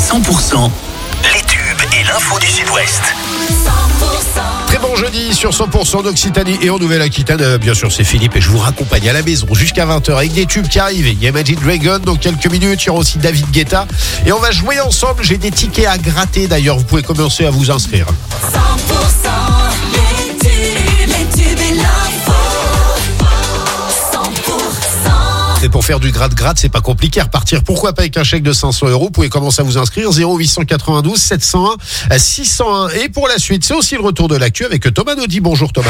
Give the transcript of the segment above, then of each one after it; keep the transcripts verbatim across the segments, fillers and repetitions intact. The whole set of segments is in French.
cent pour cent, les tubes et l'info du Sud-Ouest. Très bon jeudi sur cent pour cent d'Occitanie et en Nouvelle-Aquitaine. Bien sûr, c'est Philippe et je vous raccompagne à la maison jusqu'à vingt heures avec des tubes qui arrivent. Il y a Imagine Dragon dans quelques minutes. Il y aura aussi David Guetta. Et on va jouer ensemble. J'ai des tickets à gratter d'ailleurs. Vous pouvez commencer à vous inscrire. cent pour cent les tubes, les tubes et l'info. cent pour cent. Et pour faire du gratte-gratte, c'est pas compliqué à repartir. Pourquoi pas avec un chèque de cinq cents euros? Vous pouvez commencer à vous inscrire. zéro huit cent quatre-vingt-douze sept cent un six cent un. Et pour la suite, c'est aussi le retour de l'actu avec Thomas Naudy. Bonjour Thomas.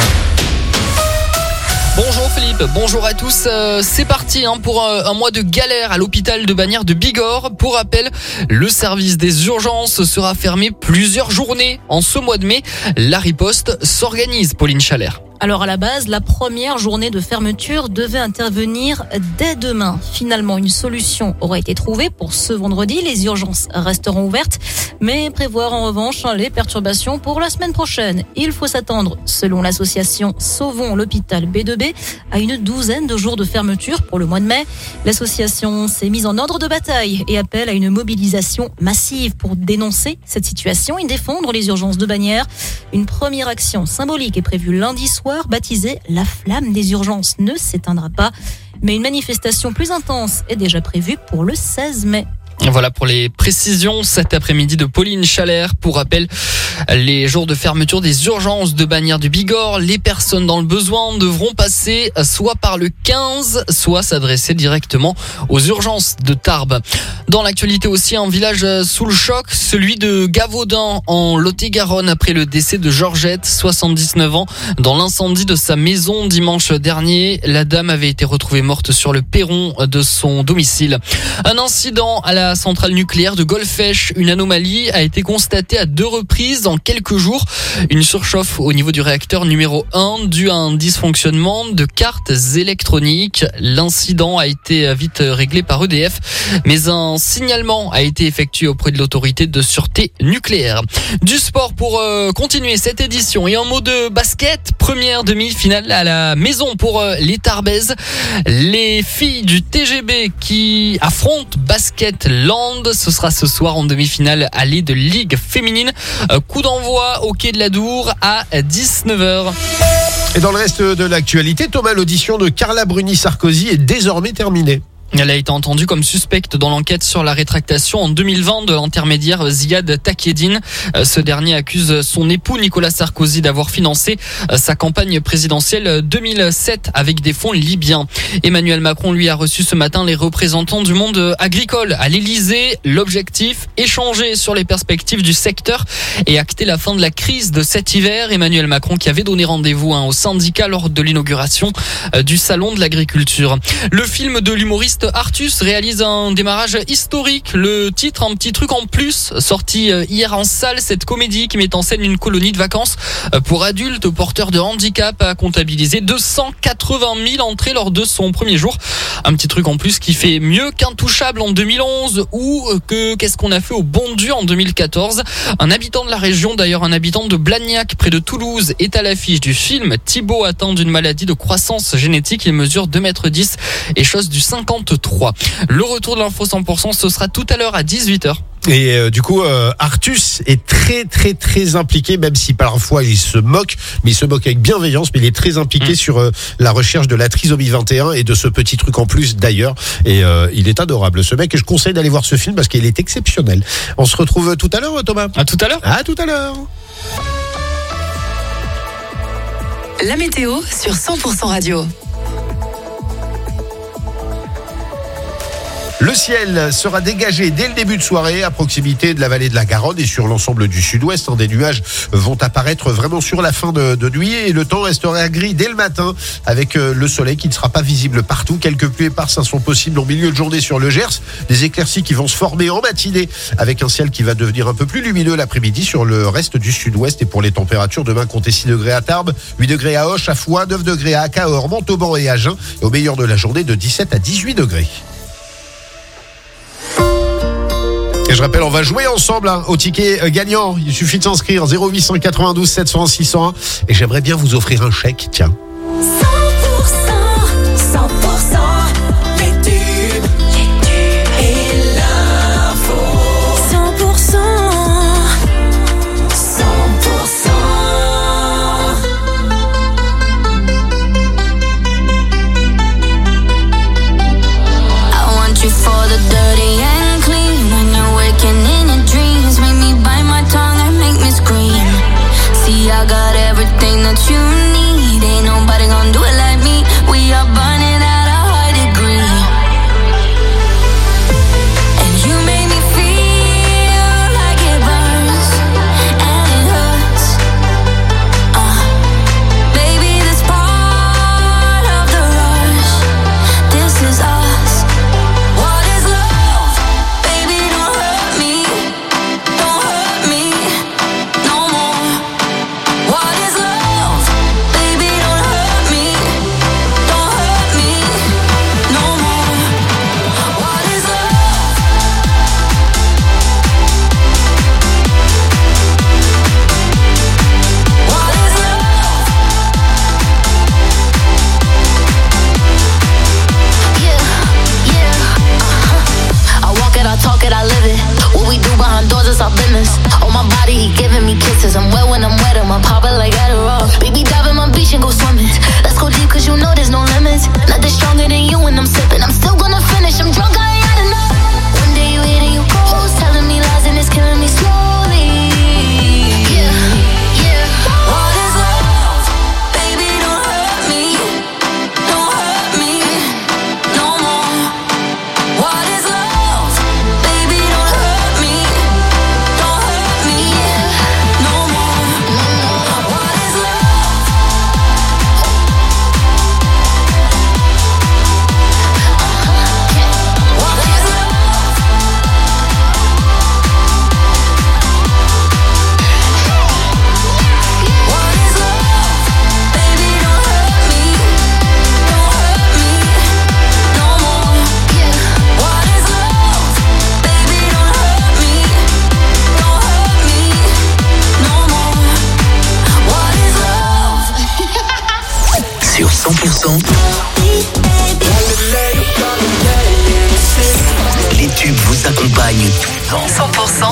Bonjour Philippe, bonjour à tous. Euh, c'est parti hein, pour un, un mois de galère à l'hôpital de Bagnères de Bigorre. Pour rappel, le service des urgences sera fermé plusieurs journées en ce mois de mai. La riposte s'organise, Pauline Chalère. Alors à la base, la première journée de fermeture devait intervenir dès demain. Finalement, une solution aurait été trouvée pour ce vendredi. Les urgences resteront ouvertes, mais prévoir en revanche les perturbations pour la semaine prochaine. Il faut s'attendre, selon l'association Sauvons l'hôpital B deux B, à une douzaine de jours de fermeture pour le mois de mai. L'association s'est mise en ordre de bataille et appelle à une mobilisation massive pour dénoncer cette situation et défendre les urgences de Bagnères. Une première action symbolique est prévue lundi soir. Baptisée « La flamme des urgences ne s'éteindra pas ». Mais une manifestation plus intense est déjà prévue pour le seize mai. Voilà pour les précisions cet après-midi de Pauline Chalère. Pour rappel, les jours de fermeture des urgences de Bagnères du Bigorre, les personnes dans le besoin devront passer soit par le quinze, soit s'adresser directement aux urgences de Tarbes. Dans l'actualité aussi, un village sous le choc, celui de Gavaudin en Lot-et-Garonne après le décès de Georgette, soixante-dix-neuf ans, dans l'incendie de sa maison dimanche dernier. La dame avait été retrouvée morte sur le perron de son domicile. Un incident à la centrale nucléaire de Golfech, une anomalie a été constatée à deux reprises en quelques jours. Une surchauffe au niveau du réacteur numéro un due à un dysfonctionnement de cartes électroniques. L'incident a été vite réglé par E D F, mais un signalement a été effectué auprès de l'autorité de sûreté nucléaire. Du sport pour euh, continuer cette édition et un mot de basket. Première demi-finale à la maison pour euh, les Tarbaises. Les filles du T G B qui affrontent Basket Land. Ce sera ce soir en demi-finale allée de Ligue féminine. Coup d'envoi au quai de la Dour à dix-neuf heures. Et dans le reste de l'actualité, Thomas, l'audition de Carla Bruni-Sarkozy est désormais terminée. Elle a été entendue comme suspecte dans l'enquête sur la rétractation en deux mille vingt de l'intermédiaire Ziad Takieddine. Ce dernier accuse son époux Nicolas Sarkozy d'avoir financé sa campagne présidentielle deux mille sept avec des fonds libyens. Emmanuel Macron, lui, a reçu ce matin les représentants du monde agricole à l'Elysée. L'objectif, échanger sur les perspectives du secteur et acter la fin de la crise de cet hiver. Emmanuel Macron qui avait donné rendez-vous hein, aux syndicats lors de l'inauguration du salon de l'agriculture. Le film de l'humoriste Artus réalise un démarrage historique. Le titre, un petit truc en plus, sorti hier en salle. Cette comédie qui met en scène une colonie de vacances pour adultes porteurs de handicap a comptabilisé deux cent quatre-vingt mille entrées lors de son premier jour. Un petit truc en plus qui fait mieux qu'Intouchable en deux mille onze ou que Qu'est-ce qu'on a fait au Bon Dieu en deux mille quatorze. Un habitant de la région, d'ailleurs un habitant de Blagnac près de Toulouse, est à l'affiche du film. Thibaut atteint d'une maladie de croissance génétique. Il mesure deux mètres dix et chose du cinquante-trois. Le retour de l'info cent pour cent, ce sera tout à l'heure à dix-huit heures. Et euh, du coup, euh, Artus est très très très impliqué, même si parfois il se moque, mais il se moque avec bienveillance, mais il est très impliqué mmh. sur euh, la recherche de la trisomie vingt et un et de ce petit truc en plus d'ailleurs. Et euh, il est adorable ce mec et je conseille d'aller voir ce film parce qu'il est exceptionnel. On se retrouve tout à l'heure, Thomas. À tout à l'heure. À tout à l'heure. La météo sur cent pour cent Radio. Le ciel sera dégagé dès le début de soirée à proximité de la vallée de la Garonne et sur l'ensemble du sud-ouest. Des nuages vont apparaître vraiment sur la fin de, de nuit et le temps restera gris dès le matin avec le soleil qui ne sera pas visible partout. Quelques pluies éparses sont possibles en milieu de journée sur le Gers. Des éclaircies qui vont se former en matinée avec un ciel qui va devenir un peu plus lumineux l'après-midi sur le reste du sud-ouest. Et pour les températures, demain comptez six degrés à Tarbes, huit degrés à Auch, à Foix, neuf degrés à Cahors, Montauban et Agen. Et au meilleur de la journée de dix-sept à dix-huit degrés. Et je rappelle, on va jouer ensemble hein, au ticket gagnant. Il suffit de s'inscrire zéro huit cent quatre-vingt-douze sept cent un six cent un. Et j'aimerais bien vous offrir un chèque, tiens. cent pour cent, cent pour cent, les tubes, les tubes et l'info. cent pour that you need. Ain't nobody gonna do it like me. We are burning at a high degree. And you make me feel like it burns and it hurts. Uh, baby, this part of the rush. This is us. What is love? Baby, don't hurt me. Don't hurt me no more. What is love? Baby, don't hurt me. Don't hurt me no more. What is love? What is love? Yeah, yeah, uh-huh. I walk it, I talk it, I live it. What we do behind doors is our business. On my body, he giving me kisses. I'm wet when I'm wet, I'm popping like Adderall. Baby, dive in my beach and go swimming. Let's go deep, cause you know there's no limits. Nothing stronger than you when I'm sipping. I'm still gonna finish, I'm drunk, I ain't had enough. One day you hit and you close, telling me lies and it's killing me slowly. Yeah, yeah. What is love? Baby, don't hurt me. Don't hurt me no more. What is love? Baby, don't hurt me. Don't hurt me no more. What is love? What is love? What is love? Baby, don't hurt me. Don't hurt me no more. What is love? Baby, don't hurt me. Don't hurt me no more. What is love? Sur cent pour cent, les tubes vous accompagnent tout le temps. cent pour cent.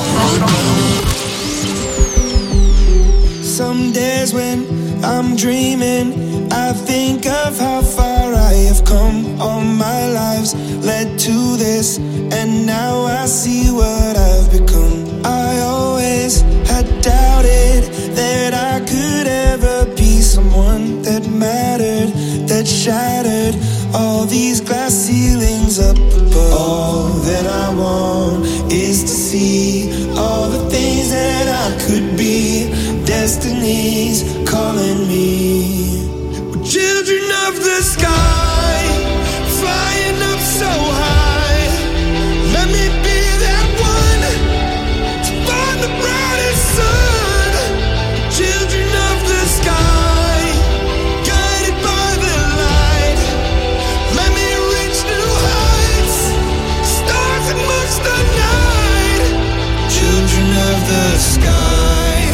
Some days when I'm dreaming, I think of how far I have come. All my lives led to this, and now I see what I've become. I always had doubted that I could ever be someone that mattered, that shattered all these glass ceilings up above. All that I want is to see all the things that I could be. Destiny's calling me. We're children of the sky, flying up so high. Let me be that one to find the brightest sun. Children of the sky, guided by the light. Let me reach new heights, stars amongst the night. Children of the sky.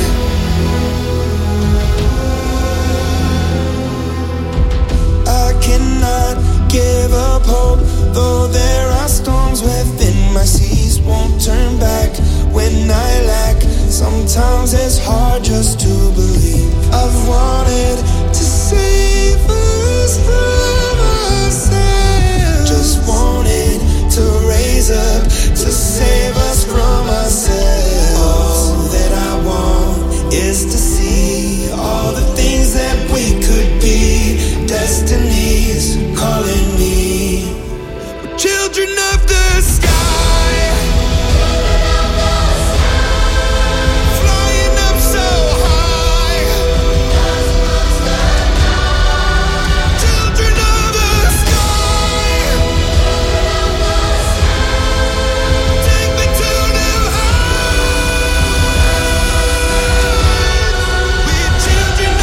I cannot give up hope, though there are storms within my seas. Won't turn back when I lack. Sometimes it's hard just to believe. I've wanted to save us from ourselves. Just wanted to raise up to save us from ourselves. All that I want is to see all the things that we could be. Destiny's calling me. We're children of the sky. Flying up so high. Children of the sky. Take me to new heights. We're children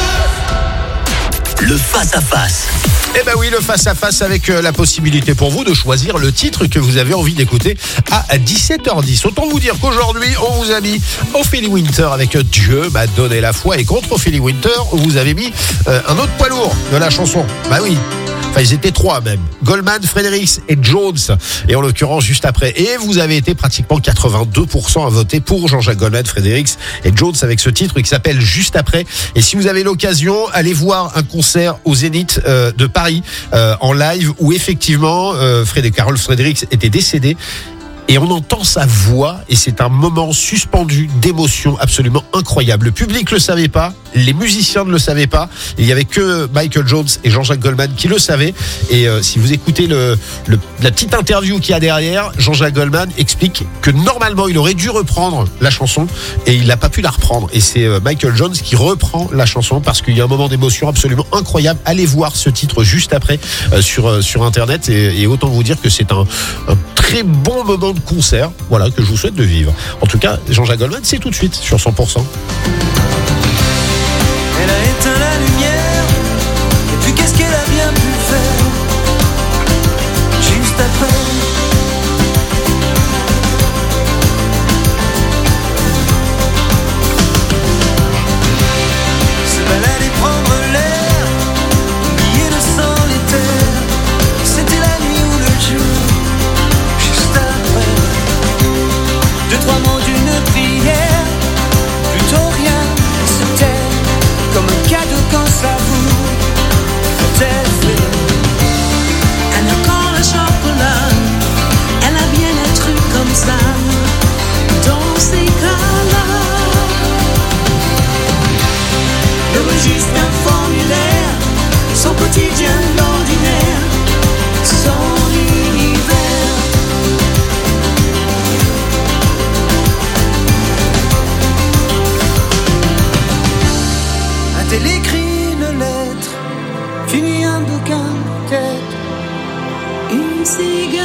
of the Le face-à-face. Eh ben oui, le face-à-face avec euh, la possibilité pour vous de choisir le titre que vous avez envie d'écouter à dix-sept heures dix. Autant vous dire qu'aujourd'hui, on vous a mis Ophélie Winter avec euh, Dieu m'a donné la foi, et contre Ophélie Winter, vous avez mis euh, un autre poids lourd de la chanson. Bah oui. Enfin, ils étaient trois même. Goldman, Fredericks et Jones. Et en l'occurrence, juste après. Et vous avez été pratiquement quatre-vingt-deux pour cent à voter pour Jean-Jacques Goldman, Fredericks et Jones avec ce titre qui s'appelle Juste après. Et si vous avez l'occasion, allez voir un concert au Zénith euh, de Paris euh, en live où effectivement, euh, Fred et Carole Fredericks étaient décédés. et on entend sa voix et c'est un moment suspendu d'émotion absolument incroyable. Le public le savait pas, les musiciens ne le savaient pas, il y avait que Michael Jones et Jean-Jacques Goldman qui le savaient. Et euh, si vous écoutez le, le, la petite interview qu'il y a derrière, Jean-Jacques Goldman explique que normalement il aurait dû reprendre la chanson et il n'a pas pu la reprendre. Et c'est euh, Michael Jones qui reprend la chanson parce qu'il y a un moment d'émotion absolument incroyable. Allez voir ce titre juste après euh, sur, euh, sur internet et, et autant vous dire que c'est un, un très bon moment de concert, voilà, que je vous souhaite de vivre. En tout cas, Jean-Jacques Goldman, c'est tout de suite sur cent pour cent. Elle a éteint la lumière, et puis qu'est-ce qu'elle a bien pu faire juste après? Se balader, prendre l'air, oublier le sang, les terres. C'était la nuit ou le jour, juste après. Deux, trois mots d'une prière, plutôt rien, se taire. Comme un cadeau quand ça vous peut-être fait. Elle a quand le chocolat, elle a bien un truc comme ça, dans ces cas-là. Le registre d'un formulaire, son quotidien d'ordinaire, son univers. A-t-elle écrit une lettre, fini un bouquin, peut-être une cigarette?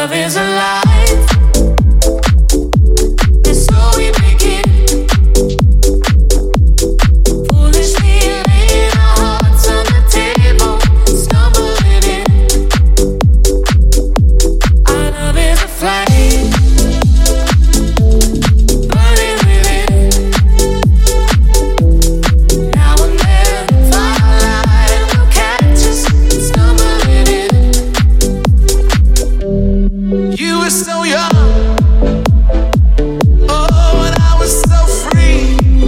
love is alive. And so we begin. Foolishly laying our hearts on the table, stumbling in. Our love is a flame, burning within. Now and then, firelight will catch us stumbling in. You were so young, oh, and I was so free.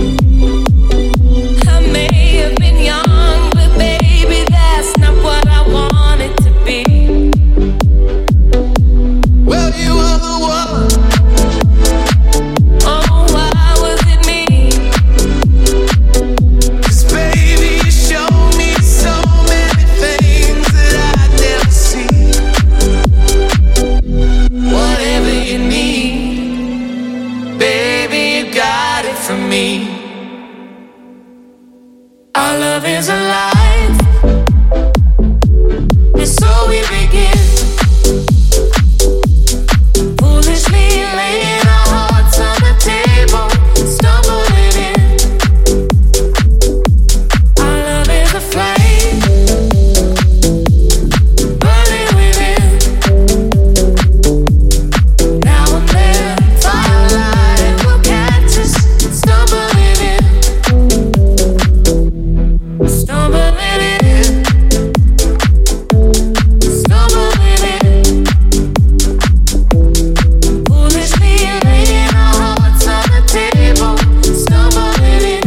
I may have been young, but baby, that's not what I wanted to be. Well, you were the one. Oh, why was it me? 'Cause baby, you showed me so many things that I'd never see. Whatever you need, baby, you got it from me. Our love is alive, and so we begin. Foolishly laying our hearts on the table, stumbling in. Our love is a flame, burning within. Now and then, firelight will catch us stumbling in. Stumbling in. Stumbling in. Foolishly laying our hearts on the table, stumbling in.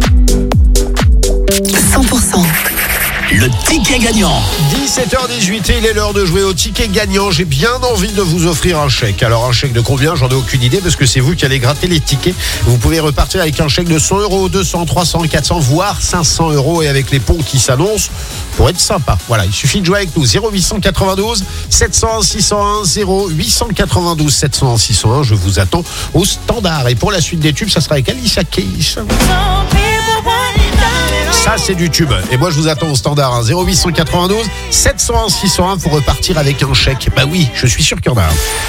cent pour cent. Le ticket gagnant. dix-sept heures dix-huit, il est l'heure de jouer au ticket gagnant. J'ai bien envie de vous offrir un chèque. Alors un chèque de combien? J'en ai aucune idée parce que c'est vous qui allez gratter les tickets. Vous pouvez repartir avec un chèque de cent euros, deux cents, trois cents, quatre cents, voire cinq cents euros. Et avec les ponts qui s'annoncent, pour être sympa. Voilà, il suffit de jouer avec nous. zéro huit cent quatre-vingt-douze sept cent un six cent un, zéro huit cent quatre-vingt-douze sept cent un six cent un. Je vous attends au standard. Et pour la suite des tubes, ça sera avec Alicia Keys. Ça, c'est du tube. Et moi, je vous attends au standard. Hein. zéro huit cent quatre-vingt-douze sept cent un six cent un pour repartir avec un chèque. Bah oui, je suis sûr qu'il y en a un.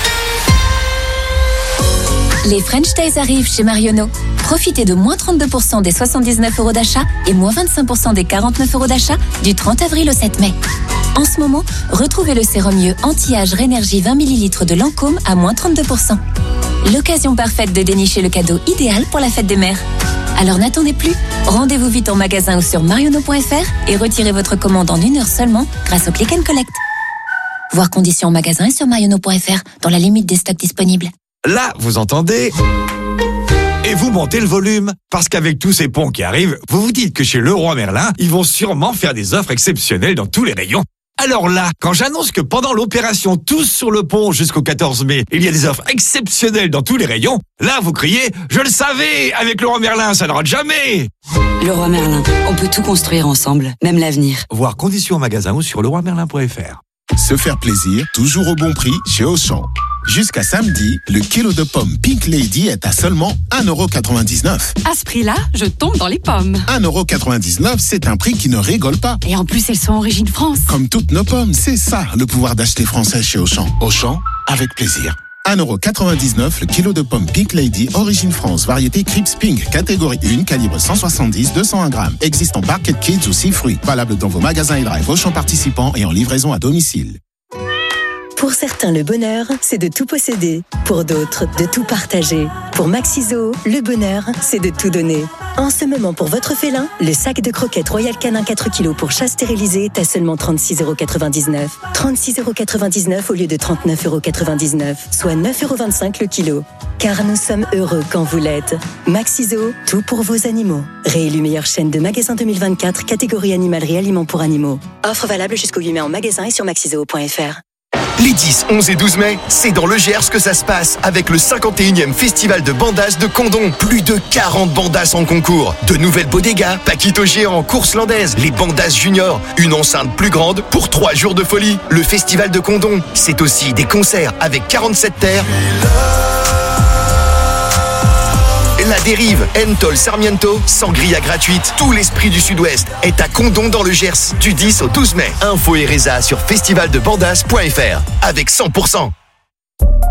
Les French Days arrivent chez Marionneau. Profitez de moins trente-deux pour cent des soixante-dix-neuf euros d'achat et moins vingt-cinq pour cent des quarante-neuf euros d'achat du trente avril au sept mai. En ce moment, retrouvez le sérum mieux anti-âge Rénergie vingt millilitres de Lancôme à moins trente-deux pour cent. L'occasion parfaite de dénicher le cadeau idéal pour la fête des mères. Alors n'attendez plus, rendez-vous vite en magasin ou sur marionneau point f r et retirez votre commande en une heure seulement grâce au Click and Collect. Voir conditions en magasin et sur marionneau point f r dans la limite des stocks disponibles. Là, vous entendez? Et vous montez le volume. Parce qu'avec tous ces ponts qui arrivent, vous vous dites que chez Leroy Merlin, ils vont sûrement faire des offres exceptionnelles dans tous les rayons. Alors là, quand j'annonce que pendant l'opération Tous sur le pont jusqu'au quatorze mai, il y a des offres exceptionnelles dans tous les rayons, là vous criez « Je le savais, avec Leroy Merlin, ça ne rate jamais !» Leroy Merlin, on peut tout construire ensemble, même l'avenir. Voir conditions en magasin ou sur leroy merlin point f r. Se faire plaisir, toujours au bon prix chez Auchan. Jusqu'à samedi, le kilo de pommes Pink Lady est à seulement un euro quatre-vingt-dix-neuf. À ce prix-là, je tombe dans les pommes. un euro quatre-vingt-dix-neuf, c'est un prix qui ne rigole pas. Et en plus, elles sont origine France. Comme toutes nos pommes, c'est ça le pouvoir d'acheter français chez Auchan. Auchan, avec plaisir. un euro quatre-vingt-dix-neuf le kilo de pommes Pink Lady, origine France, variété Crips Pink, catégorie un, calibre cent soixante-dix, deux cent un grammes. Existe en Barquet Kids ou six fruits. Valable dans vos magasins et drive Auchan participants et en livraison à domicile. Pour certains, le bonheur, c'est de tout posséder. Pour d'autres, de tout partager. Pour Maxiso, le bonheur, c'est de tout donner. En ce moment, pour votre félin, le sac de croquettes Royal Canin quatre kilos pour chat stérilisé est à seulement trente-six euros quatre-vingt-dix-neuf. trente-six euros quatre-vingt-dix-neuf au lieu de trente-neuf euros quatre-vingt-dix-neuf, soit neuf euros vingt-cinq le kilo. Car nous sommes heureux quand vous l'êtes. Maxiso, tout pour vos animaux. Réélu meilleure chaîne de magasins deux mille vingt-quatre, catégorie animalerie aliments pour animaux. Offre valable jusqu'au huit mai en magasin et sur maxiso point f r. Les dix, onze et douze mai, c'est dans le Gers que ça se passe avec le cinquante et unième festival de bandas de Condom. Plus de quarante bandas en concours. De nouvelles bodegas, Paquito géant, course landaise, les bandas juniors, une enceinte plus grande pour trois jours de folie. Le festival de Condom, c'est aussi des concerts avec quarante-sept terres. La Dérive, Entol, Sarmiento, sangria gratuite. Tout l'esprit du Sud-Ouest est à Condom dans le Gers du dix au douze mai. Info et résa sur festival de bandas point f r avec cent pour cent.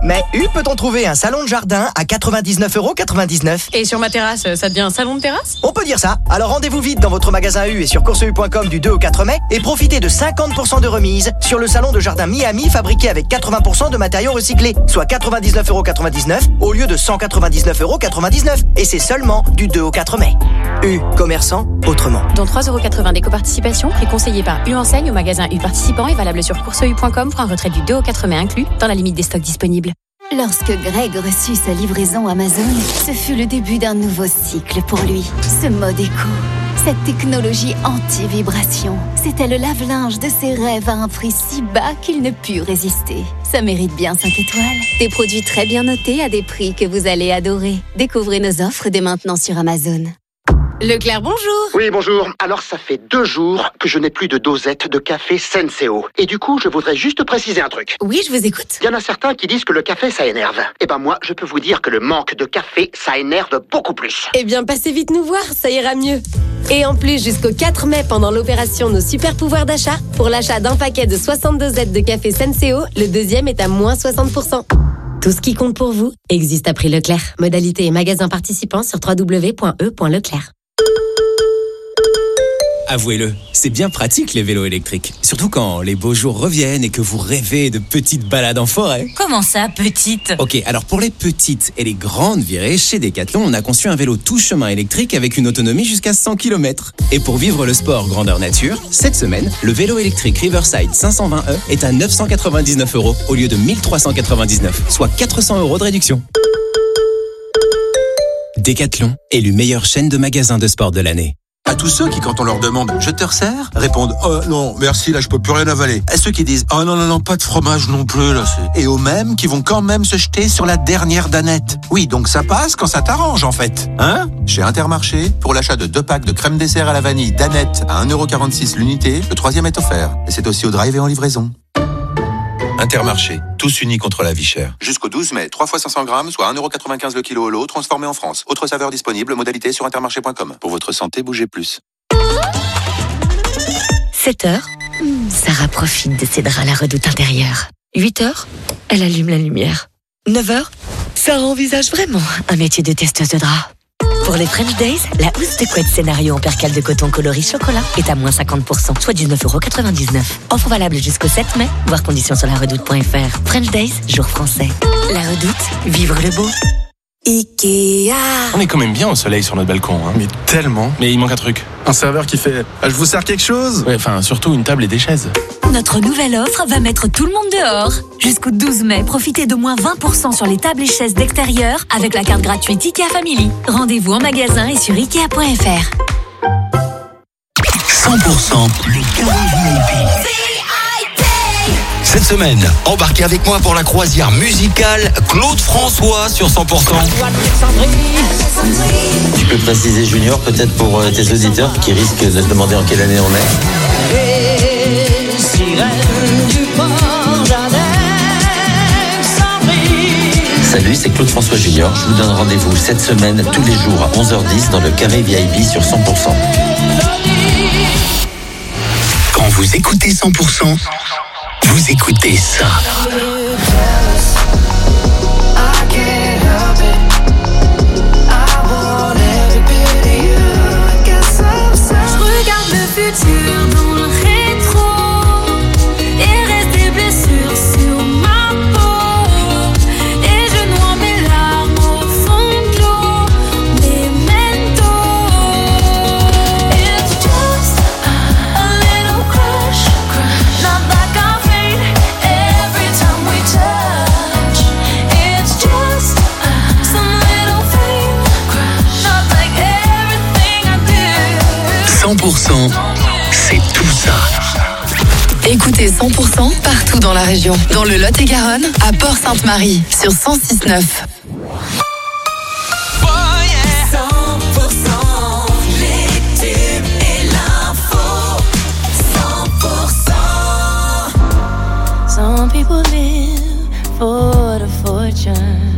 Mais où peut-on trouver un salon de jardin à quatre-vingt-dix-neuf euros quatre-vingt-dix-neuf? Et sur ma terrasse, ça devient un salon de terrasse? On peut dire ça. Alors rendez-vous vite dans votre magasin U et sur course u point com du deux au quatre mai et profitez de cinquante pour cent de remise sur le salon de jardin Miami fabriqué avec quatre-vingts pour cent de matériaux recyclés, soit quatre-vingt-dix-neuf euros quatre-vingt-dix-neuf au lieu de cent quatre-vingt-dix-neuf euros quatre-vingt-dix-neuf. Et c'est seulement du deux au quatre mai. U, commerçant autrement. Dont trois euros quatre-vingts d'éco-participation, prix conseillé par U Enseigne au magasin U participant et valable sur course u point com pour un retrait du deux au quatre mai inclus dans la limite des stocks disponibles. Lorsque Greg reçut sa livraison Amazon, ce fut le début d'un nouveau cycle pour lui. Ce mode éco, cette technologie anti-vibration, c'était le lave-linge de ses rêves à un prix si bas qu'il ne put résister. Ça mérite bien cinq étoiles. Des produits très bien notés à des prix que vous allez adorer. Découvrez nos offres dès maintenant sur Amazon. Leclerc, bonjour. Oui, bonjour. Alors, ça fait deux jours que je n'ai plus de dosette de café Senseo. Et du coup, je voudrais juste préciser un truc. Oui, je vous écoute. Il y en a certains qui disent que le café, ça énerve. Eh ben moi, je peux vous dire que le manque de café, ça énerve beaucoup plus. Eh bien, passez vite nous voir, ça ira mieux. Et en plus, jusqu'au quatre mai, pendant l'opération Nos Super Pouvoirs d'achat, pour l'achat d'un paquet de soixante dosettes de café Senseo, le deuxième est à moins soixante pour cent. Tout ce qui compte pour vous existe à prix Leclerc. Modalité et magasin participants sur w w w point e point leclerc. Avouez-le, c'est bien pratique les vélos électriques. Surtout quand les beaux jours reviennent et que vous rêvez de petites balades en forêt. Comment ça, petite? Ok, alors pour les petites et les grandes virées, chez Decathlon, on a conçu un vélo tout chemin électrique avec une autonomie jusqu'à cent kilomètres. Et pour vivre le sport grandeur nature, cette semaine, le vélo électrique Riverside cinq cent vingt E est à neuf cent quatre-vingt-dix-neuf euros au lieu de mille trois cent quatre-vingt-dix-neuf, soit quatre cents euros de réduction. Decathlon, élu meilleure chaîne de magasins de sport de l'année. À tous ceux qui, quand on leur demande « Je te resserre ?» répondent « Oh non, merci, là je peux plus rien avaler ». À ceux qui disent « Oh non, non, non, pas de fromage non plus, là c'est... » Et aux mêmes qui vont quand même se jeter sur la dernière danette. Oui, donc ça passe quand ça t'arrange en fait. Hein ? Chez Intermarché, pour l'achat de deux packs de crème dessert à la vanille danette à un euro quarante-six l'unité, le troisième est offert. Et c'est aussi au drive et en livraison. Intermarché, tous unis contre la vie chère. Jusqu'au douze mai, trois fois cinq cents grammes, soit un euro quatre-vingt-quinze le kilo au lot, transformé en France. Autre saveur disponible, modalité sur intermarché point com. Pour votre santé, bougez plus. sept heures, Sarah profite de ses draps à la redoute intérieure. huit heures, elle allume la lumière. neuf heures, Sarah envisage vraiment un métier de testeuse de draps. Pour les French Days, la housse de couette scénario en percale de coton coloris chocolat est à moins cinquante pour cent, soit dix-neuf euros quatre-vingt-dix-neuf. Offre valable jusqu'au sept mai, voir conditions sur la redoute point f r. French Days, jour français. La redoute, vivre le beau. Ikea. On est quand même bien au soleil sur notre balcon, hein. Mais tellement. Mais il manque un truc. Un serveur qui fait ah, « Je vous sers quelque chose ?» Ouais, enfin, surtout une table et des chaises. Notre nouvelle offre va mettre tout le monde dehors. Jusqu'au douze mai, profitez de moins vingt pour cent sur les tables et chaises d'extérieur avec la carte gratuite Ikea Family. Rendez-vous en magasin et sur ikea point f r. cent pour cent le carré V I P. Cette semaine, embarquez avec moi pour la croisière musicale Claude François sur cent pour cent. Tu peux préciser Junior, peut-être pour euh, tes auditeurs qui risquent de se demander en quelle année on est. Salut, c'est Claude François Junior. Je vous donne rendez-vous cette semaine, tous les jours à onze heures dix dans le carré V I P sur cent pour cent. Quand vous écoutez cent pour cent, vous écoutez ça. Je regarde le futur dans le rétro et reste des blessures sur ma peau. Et je noie mes larmes au fond de l'eau. Memento. It's just a little crush, not like I fade every time we touch. It's just some little thing, not like everything I do. cent pour cent, c'est tout ça. Écoutez cent pour cent partout dans la région. Dans le Lot-et-Garonne, à Port-Sainte-Marie, sur cent six virgule neuf. cent pour cent les tubes et l'info. cent pour cent. Some people live for the fortune.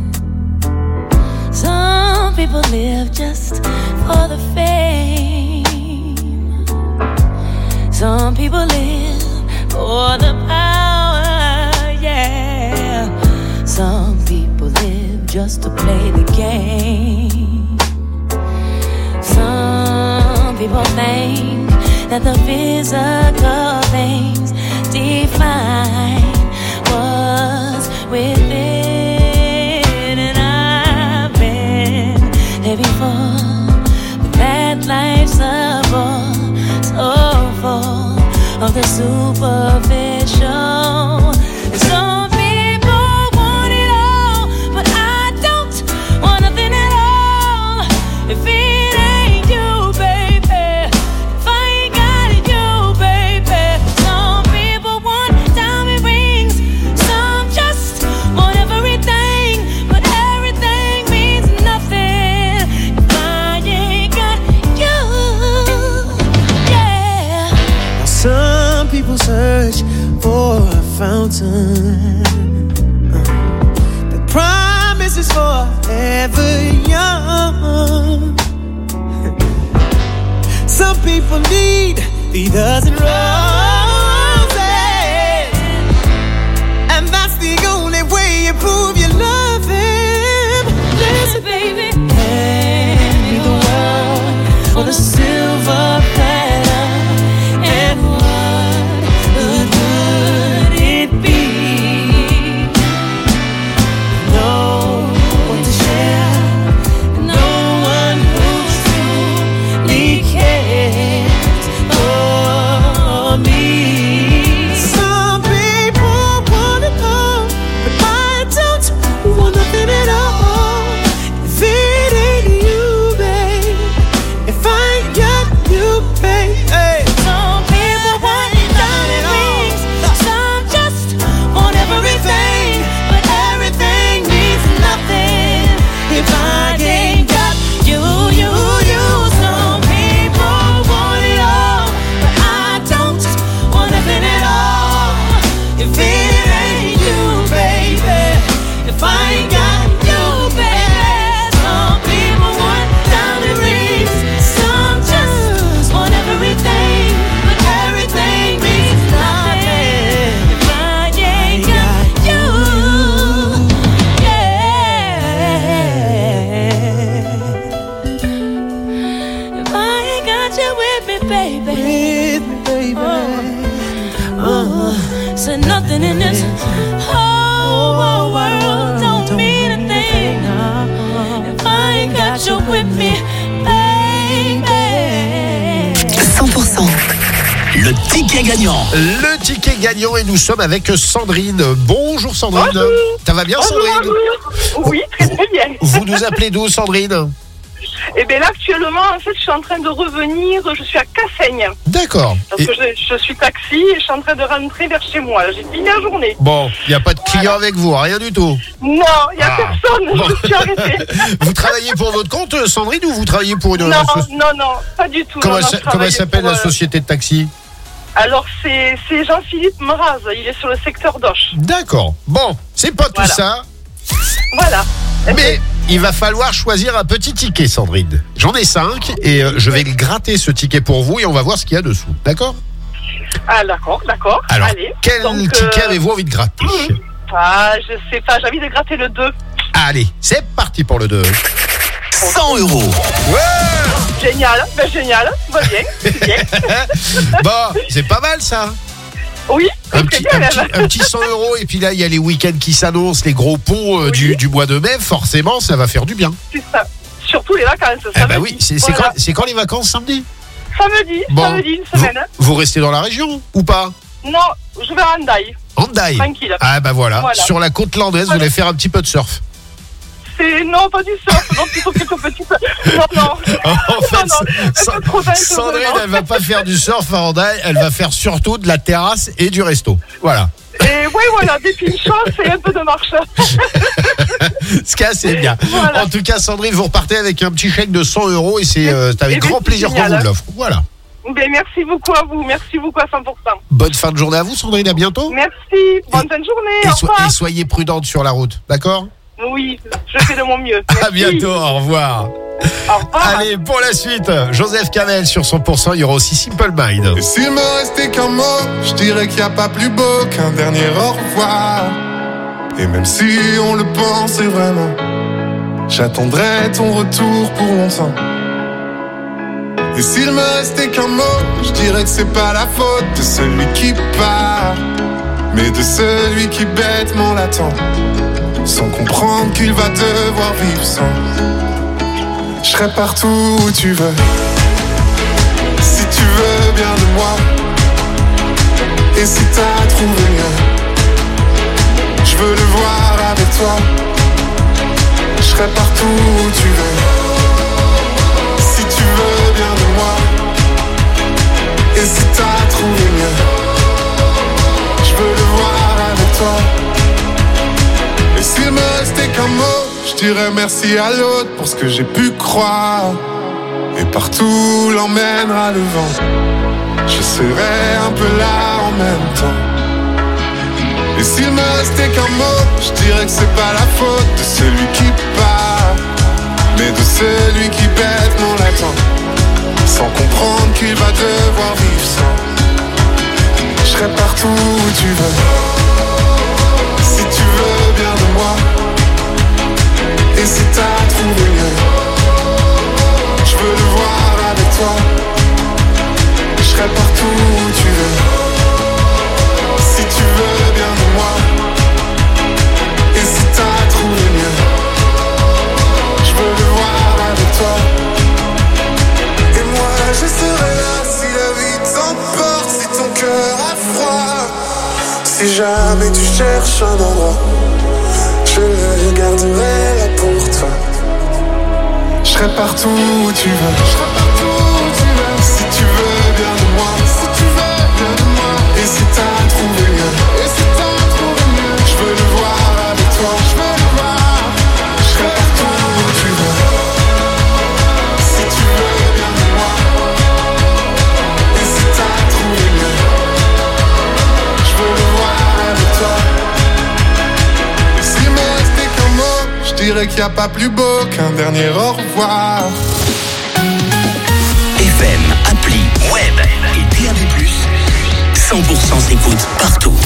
Some people live just for the fame. Some people live for the power, yeah. Some think that the physical things define what's within. And I've been there before, but that life's a bore, so full of the superficial. And some people want it all, but I don't want nothing at all. If it ain't you, baby, if I ain't got it, you, baby. Some people want diamond rings, some just want everything, but everything means nothing if I ain't got you. Yeah. Now some people search for a fountain that promises forever young. Some people need three dozen roses, and that's the only way you prove you love him. Listen, baby, hand me the world on a silver platter, and what good would it be? No one to share, no one who's truly cares for me. Some people want it all, but I don't want nothing at all. If it ain't you, babe, if I ain't got you, babe, hey. Some people want diamond rings, some just want everything, but everything means nothing if I ain't got you, you, you. Some people want it all, but I don't want nothing at all. If it ain't you, baby, if I ain't got you, baby. Some people want diamond rings, some just want everything, but everything means nothing if I ain't got you. Yeah. If I ain't got you with me, baby. With me, baby. Oh, oh. So nothing in this whole world don't mean a thing if I ain't got you with me, baby. cent pour cent. Le ticket gagnant. Le ticket gagnant et nous sommes avec Sandrine. Bonjour Sandrine. Bonjour. Ça va bien Bonjour, Sandrine? bonjour. Oui, très très bien. Vous nous appelez d'où Sandrine? Et bien là actuellement en fait je suis en train de revenir, je suis à Cassaigne. D'accord. Parce Et- que je, je suis taxi et je suis en train de rentrer vers chez moi. J'ai fini la journée. Bon, il n'y a pas de client avec vous, rien du tout. Non, il n'y a Ah. personne, Bon. je suis arrêtée. Vous travaillez pour votre compte Sandrine ou vous travaillez pour une Non, asso- non, non, pas du tout. Comment, non, non, elle, je comment elle travaillais s'appelle pour, la euh, société de taxi? Alors c'est c'est Jean-Philippe Meraz, il est sur le secteur d'Auch. D'accord. Bon, c'est pas tout Voilà. ça. Voilà. Mais il va falloir choisir un petit ticket, Sandrine. J'en ai cinq et euh, je vais le gratter ce ticket pour vous et on va voir ce qu'il y a dessous. D'accord? Ah d'accord, d'accord. Alors, Allez. quel Donc, ticket euh, avez-vous envie de gratter? Ah, je sais pas, j'ai envie de gratter le deux. Allez, c'est parti pour le deux. cent euros. Ouais. Génial, ben génial, va bien, c'est bien. Bon, c'est pas mal ça. Oui, Un très petit, bien, un, même. petit, un petit cent euros et puis là il y a les week-ends qui s'annoncent, les gros ponts euh, du, du mois de mai, forcément ça va faire du bien. C'est ça. Surtout les vacances, Eh samedi. ben oui, c'est c'est Voilà. quand, c'est quand les vacances samedi? Samedi, Bon, samedi, une semaine. hein. Vous restez dans la région ou pas? Non, je vais à Hendaye. Hendaye. Tranquille. Ah bah voilà, Voilà. sur la côte landaise, vous allez faire un petit peu de surf. C'est non, pas du surf, non, plutôt plutôt petit. Non, non. En fait, non, non. Sa- Trop dingue, Sandrine, vraiment. elle va pas faire du surf à Hendaye, elle va faire surtout de la terrasse et du resto. Voilà. Et oui, voilà, des pinchos et un peu de marche. Ce cas, c'est bien. Voilà. En tout cas, Sandrine, vous repartez avec un petit chèque de cent euros et c'est euh, c'est avec Eh bien, grand c'est plaisir qu'on génial. vous l'offre. Voilà. Ben, merci beaucoup à vous, merci beaucoup à cent pour cent. Bonne fin de journée à vous, Sandrine. À bientôt. Merci, bonne fin de journée. Et, Au so- revoir. et soyez prudente sur la route. D'accord? Oui, je fais de mon mieux. À bientôt. Au revoir. Au revoir. Allez, pour la suite, Joseph Kamel sur cent pour cent. Il y aura aussi Simple Mind. Et s'il me restait qu'un mot, je dirais qu'il n'y a pas plus beau qu'un dernier au revoir. Et même si on le pensait vraiment, j'attendrai ton retour pour longtemps. Et s'il me restait qu'un mot, je dirais que c'est pas la faute de celui qui part, mais de celui qui bêtement l'attend, sans comprendre qu'il va devoir vivre sans. Je serai partout où tu veux, si tu veux bien de moi. Et si t'as trouvé mieux, je veux le voir avec toi. Je serai partout où tu veux, si tu veux bien de moi. Et si t'as trouvé mieux, je veux le voir avec toi. Et s'il me restait qu'un mot, je dirais merci à l'autre pour ce que j'ai pu croire. Et partout l'emmènera le vent, je serai un peu là en même temps. Et s'il me restait qu'un mot, je dirais que c'est pas la faute de celui qui part, mais de celui qui bêtement l'attend, sans comprendre qu'il va devoir vivre sans. Je serai partout où tu veux, si tu veux bien de moi. Et si t'as trouvé mieux, je veux le voir avec toi. Je serai partout où tu veux, si tu veux bien de moi. Et si t'as trouvé mieux, je veux le voir avec toi. Et moi je serai là si la vie t'emporte, si ton cœur a froid. Si jamais tu cherches un endroit, je le garderai là pour toi. Je serai partout où tu veux, je serai partout où tu veux. Si tu veux bien de moi, si tu veux bien de moi. Et si t'as trouvé mieux, et si t'as trouvé mieux, je veux le voir avec toi, je veux le voir. Je serai partout où tu veux, si tu veux bien de moi. Et si t'as trouvé mieux, je veux le voir avec toi. Et s'il me restait qu'un mot, je dirais qu'il n'y a pas plus beau qu'un dernier au revoir. F M, appli, web et D A B plus, cent pour cent s'écoute partout.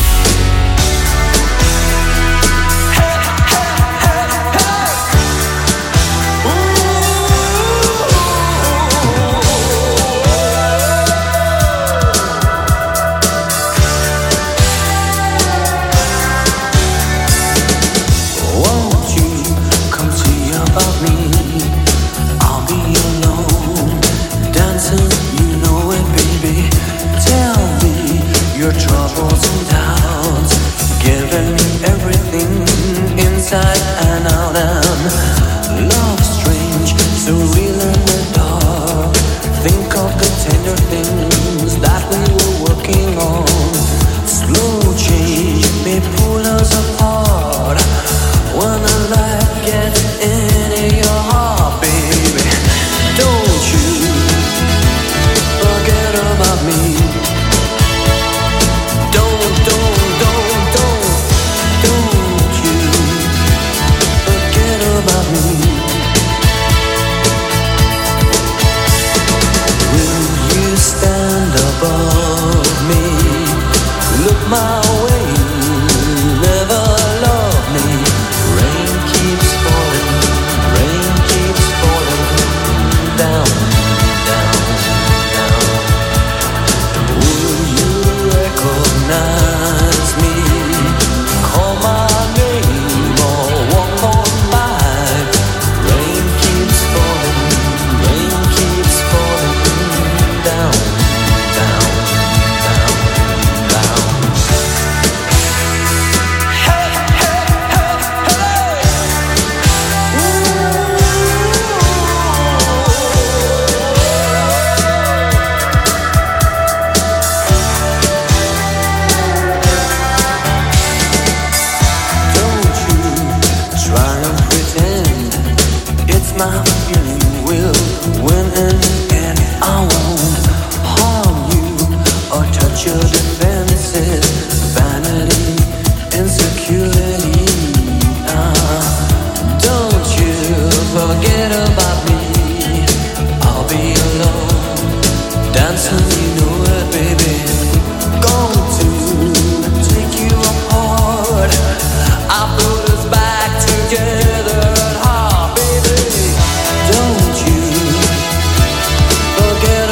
Troubles and doubts, giving me everything inside and out, and love strange, so real in the dark. Think of the tender things that we were working on. Slow change may pull us apart when the light gets into your heart, baby. Don't you forget about me. My way, never love me. Rain keeps falling, rain keeps falling down, down, down. Will you recognize me? Call my name or walk on by. Rain keeps falling, rain keeps falling down, down, down, down. My feeling will win in the end. I won't harm you or touch your defenses. Vanity, insecurity. Uh, don't you forget about me. I'll be alone, dancing, you know it, baby. Going to take you apart. I put us back together. Don't you forget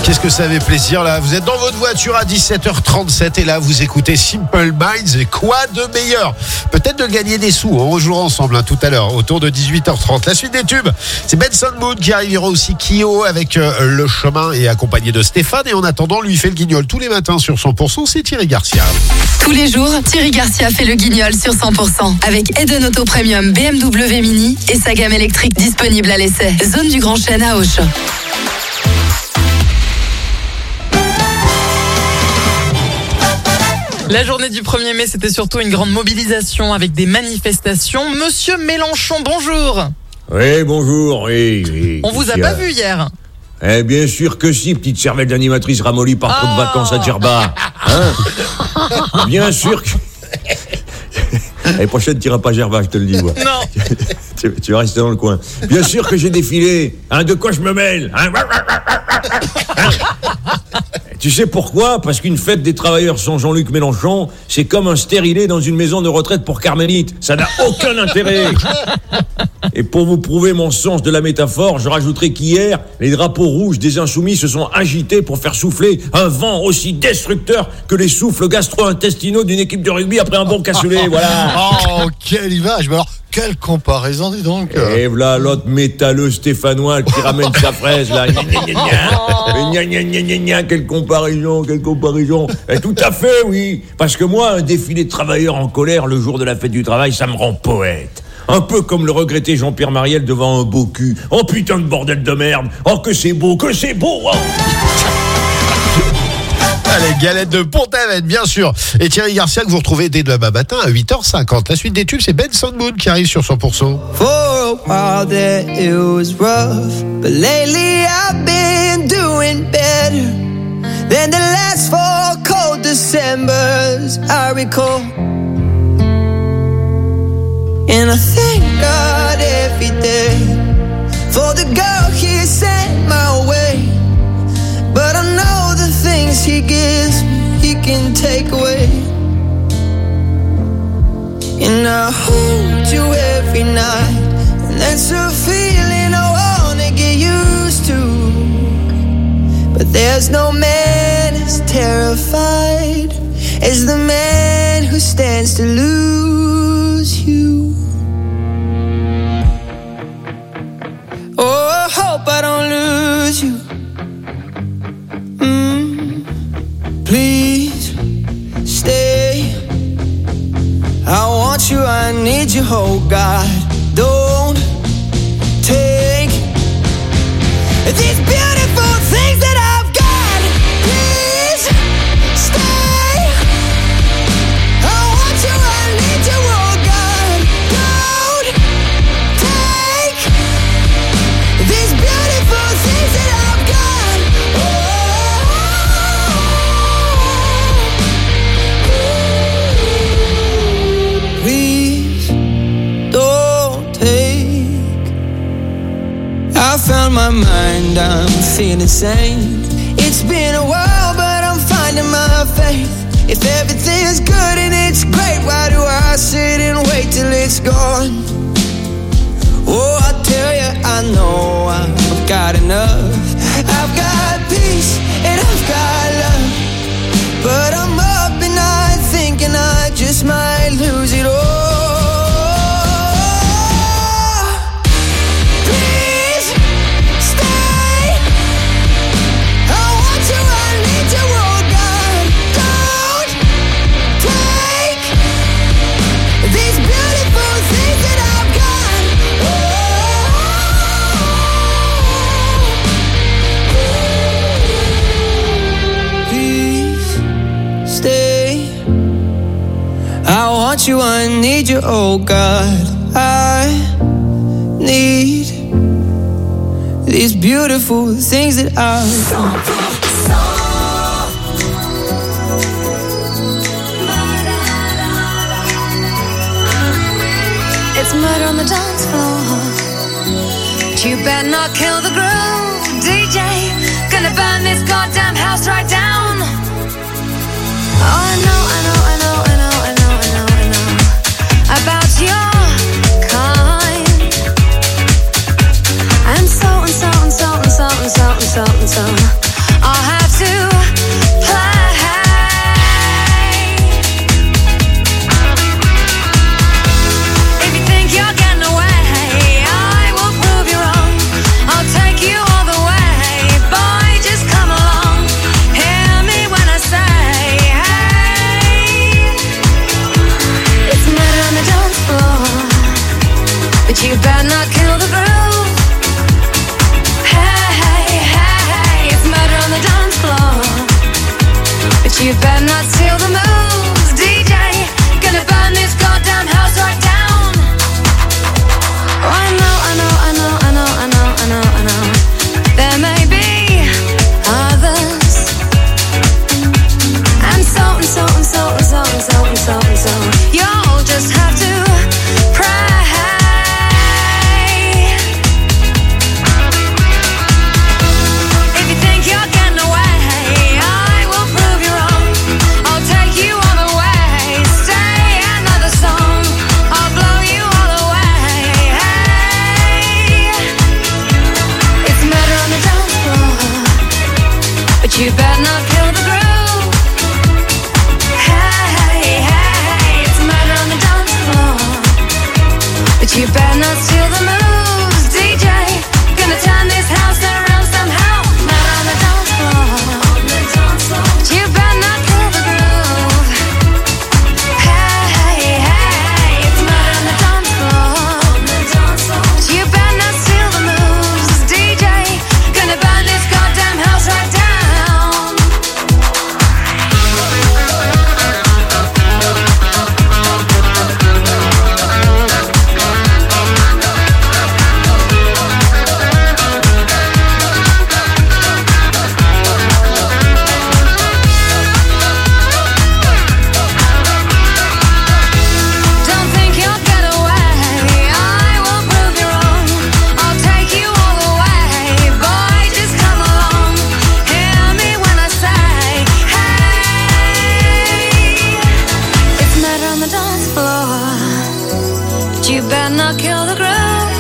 Qu'est-ce que ça avait plaisir là. Vous êtes dans votre voiture à dix-sept heures trente-sept et là vous écoutez Simple Minds. Et quoi de meilleur? Peut-être de gagner des sous. On rejouera ensemble hein, tout à l'heure autour de dix-huit heures trente. La suite des tubes, c'est Benson Moon qui arrivera aussi, Kyo avec euh, Le Chemin et accompagné de Stéphane. Et en attendant, lui fait le guignol tous les matins sur cent pour cent. C'est Thierry Garcia. Tous les jours, Thierry Garcia fait le guignol sur cent pour cent avec Eden Auto Premium B M W Mini et sa gamme électrique disponible à l'essai. Zone du Grand Chêne à Auch. La journée du premier mai, c'était surtout une grande mobilisation avec des manifestations. Monsieur Mélenchon, bonjour. Oui, bonjour, oui, oui. On vous a pas vu hier. Eh bien sûr que si, petite cervelle d'animatrice ramollie par trop de vacances à Djerba. Hein? Bien sûr que... L'année prochaine, tu n'iras pas à Djerba, je te le dis, moi. Non. tu, tu vas rester dans le coin. Bien sûr que j'ai défilé. Hein, de quoi je me mêle hein? Hein? Tu sais pourquoi? Parce qu'une fête des travailleurs sans Jean-Luc Mélenchon, c'est comme un stérilé dans une maison de retraite pour carmélites. Ça n'a aucun intérêt. Et pour vous prouver mon sens de la métaphore, je rajouterai qu'hier, les drapeaux rouges des Insoumis se sont agités pour faire souffler un vent aussi destructeur que les souffles gastro-intestinaux d'une équipe de rugby après un bon cassoulet, voilà. Oh, quelle image! Mais alors, quelle comparaison, dis donc. Et voilà l'autre métalleux stéphanois qui ramène sa fraise, là. Gna gna gna gna. Gna gna gna gna gna. Quelle comparaison, quelle comparaison. Et tout à fait, oui. Parce que moi, un défilé de travailleurs en colère le jour de la fête du travail, ça me rend poète. Un peu comme le regretté Jean-Pierre Mariel devant un beau cul. Oh putain de bordel de merde. Oh que c'est beau, que c'est beau. Oh. Allez, galette de Pont-Aven, bien sûr. Et Thierry Garcia que vous retrouvez dès demain matin à huit heures cinquante. La suite des tubes, c'est Benson Moon qui arrive sur cent pour cent. For a while there it was rough, but lately I've been doing better than the last four cold Decembers I recall. And I thank God every day for the girl He sent my way. But I know the things He gives me, He can take away. And I hold you every night, and that's a feeling I wanna get used to. But there's no man as terrified as the man who stands to lose you. Oh, I hope I don't lose you. Mm, please stay. I want you, I need you, oh God. Don't take these beautiful things that I've got. Please stay. I want you, I need you, oh God. Don't take these beautiful things that I've got. Oh, please don't take. I found my mind, I'm feeling sane. It's been a while, but I'm finding my faith. If everything's good and it's great, why do I sit and wait till it's gone? Oh, I tell you, I know I've got enough. I've got peace and I've got love, but I'm up at night thinking I just might lose it all. Please stay. I want you, I need you, oh God. Don't take these beautiful things that I've got. Please stay. I want you, I need you, oh God. I need these beautiful things that I've It's murder on the dance floor. You better not kill the groove, D J. Gonna burn this goddamn house right down. Oh, I know, I know, I know, I know, I know, I know, I know about your kind. And so and so and so and so and so and so and so. I you better not steal the moves, D J. Gonna burn this goddamn house right down. Oh, I know, I know, I know, I know, I know, I know, I know. There may be others, and so and so and so and so and so and so and so. You'll just have to pray. If you think you're getting away, I will prove you wrong. I'll take you all the way. Stay another song. I'll blow you all away. Hey, it's murder on the dance floor, but you better not kill the groove. Hey, hey, it's murder on the dance floor, but you better not steal the moves, D J. Gonna turn this house around somehow. Murder on the dance floor, but you better not kill the groove. Hey, hey, it's murder on the dance floor, but you better not steal the moves, D J. Gonna burn this goddamn house right down. Don't think you'll get away. I will prove you wrong. I'll take you all the way. Boy, just come along. Hear me when I say, hey, it's murder on the dance floor, but you better not kill the groove.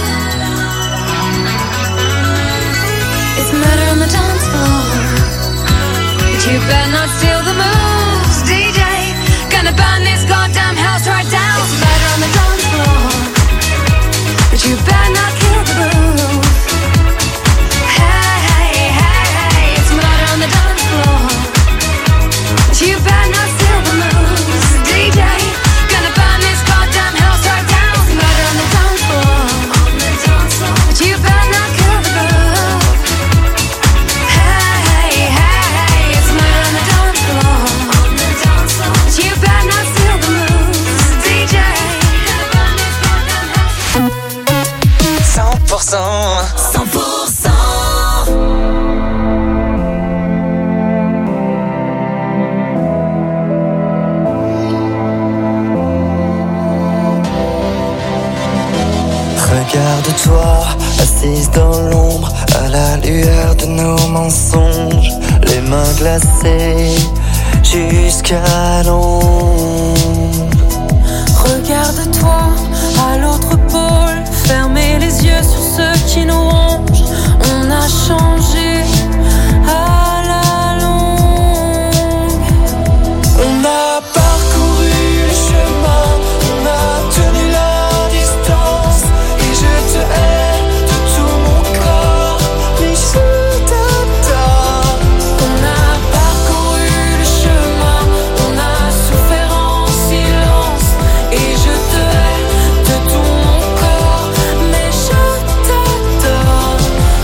It's murder on the dance floor, but you better not steal the moves, D J. Gonna burn this goddamn house right down. It's murder on the dance floor, but you better not kill the groove. Hey, hey, hey, it's murder on the dance floor, but you better not steal the moves, D J. Gonna burn this goddamn house right down. It's murder on the dance floor, but you better not kill the groove. Hey, hey, hey, it's murder on the dance floor, but you better not steal the moves, D J. cent pour cent cent pour cent Regarde-toi, assise dans l'ombre, à la lueur de nos mensonges, les mains glacées jusqu'à l'ombre. Regarde-toi à l'autre pôle, fermez les yeux sur ceux qui nous rongent. On a changé à la longue. On a parcouru le chemin, on a tenu la distance, et je te hais de tout mon corps, mais je t'adore. On a parcouru le chemin, on a souffert en silence, et je te hais de tout mon corps, mais je t'adore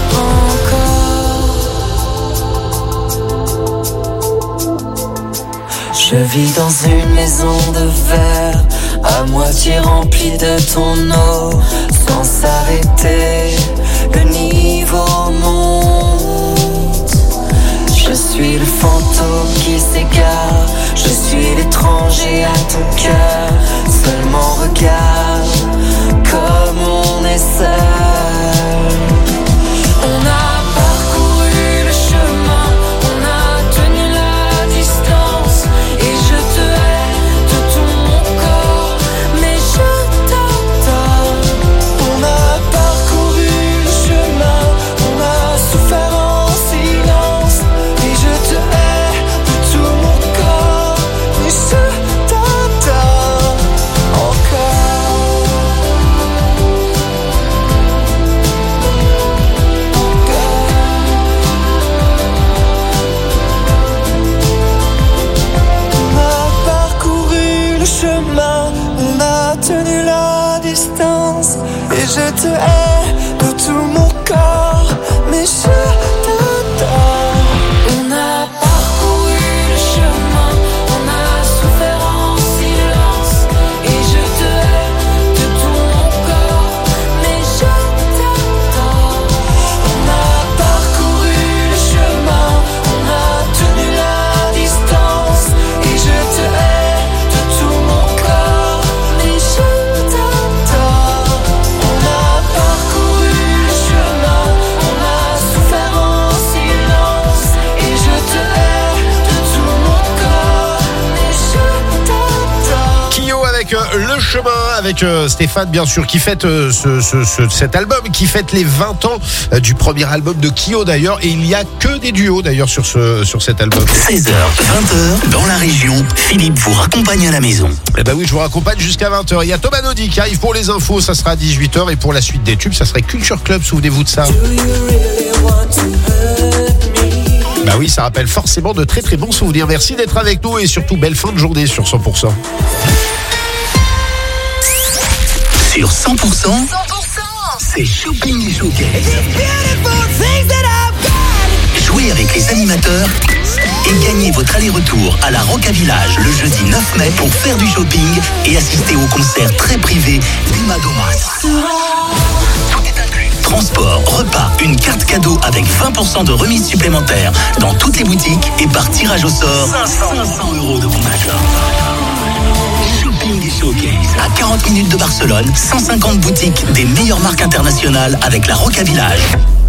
encore. Je vis dans une maison de verre, à moitié remplie de ton eau, sans s'arrêter, le niveau monte. Je suis le fantôme qui s'égare, je suis l'étranger à ton cœur. Seulement regarde comme on est seul. On a parcouru le chemin, on a tenu la distance, et je te hais de tout mon corps, mais je t'adore. On a parcouru le chemin, on a souffert en silence, et je te hais de tout mon corps, mais je t'adore. avec euh, Le Chemin, avec euh, Stéphane bien sûr, qui fête euh, ce, ce, ce, cet album, qui fête les vingt ans euh, du premier album de Kyo d'ailleurs, et il n'y a que des duos d'ailleurs sur, ce, sur cet album. seize heures, vingt heures, dans la région, Philippe vous raccompagne à la maison. Eh ben oui, je vous raccompagne jusqu'à vingt heures. Il y a Thomas Naudy qui arrive pour les infos, ça sera à dix-huit heures, et pour la suite des tubes, ça serait Culture Club, souvenez-vous de ça. Bah oui, ça rappelle forcément de très très bons souvenirs. Merci d'être avec nous et surtout belle fin de journée sur cent pour cent. Sur cent pour cent, c'est Shopping et Showcase. Jouez avec les animateurs et gagnez votre aller-retour à la Roca Village le jeudi neuf mai pour faire du shopping et assister au concert très privé d'Ima Domas. Transport, repas, une carte cadeau avec vingt pour cent de remise supplémentaire dans toutes les boutiques et par tirage au sort cinq cents euros de bon d'achat. Shopping et Showcase à quarante minutes de Barcelone, cent cinquante boutiques des meilleures marques internationales avec la Roca Village.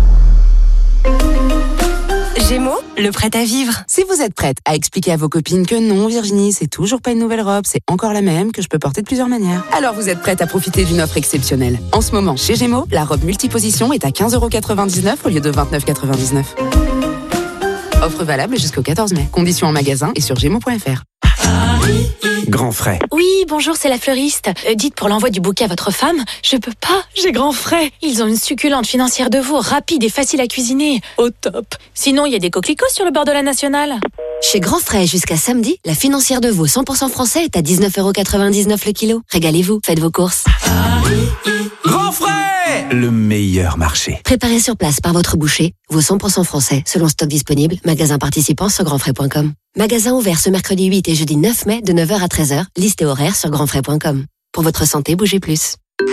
Gémeaux, le prêt à vivre. Si vous êtes prête à expliquer à vos copines que non, Virginie, c'est toujours pas une nouvelle robe, c'est encore la même, que je peux porter de plusieurs manières, alors vous êtes prête à profiter d'une offre exceptionnelle. En ce moment, chez Gémeaux, la robe multiposition est à quinze euros quatre-vingt-dix-neuf au lieu de vingt-neuf euros quatre-vingt-dix-neuf. Offre valable jusqu'au quatorze mai. Conditions en magasin et sur gémeaux point f r. Grand frais. Oui, bonjour, c'est la fleuriste. Euh, dites pour l'envoi du bouquet à votre femme, je peux pas, j'ai grand frais. Ils ont une succulente financière de veau, rapide et facile à cuisiner. Au top. Sinon, il y a des coquelicots sur le bord de la nationale. Chez Grand Frais, jusqu'à samedi, la financière de veau cent pour cent français est à dix-neuf euros quatre-vingt-dix-neuf le kilo. Régalez-vous, faites vos courses. Grand frais, le meilleur marché. Préparé sur place par votre boucher, veau cent pour cent français, selon stock disponible, magasin participant sur grand frais point com. Magasin ouvert ce mercredi huit et jeudi neuf mai de neuf heures à treize heures. Liste et horaire sur grand frais point com. Pour votre santé, bougez plus.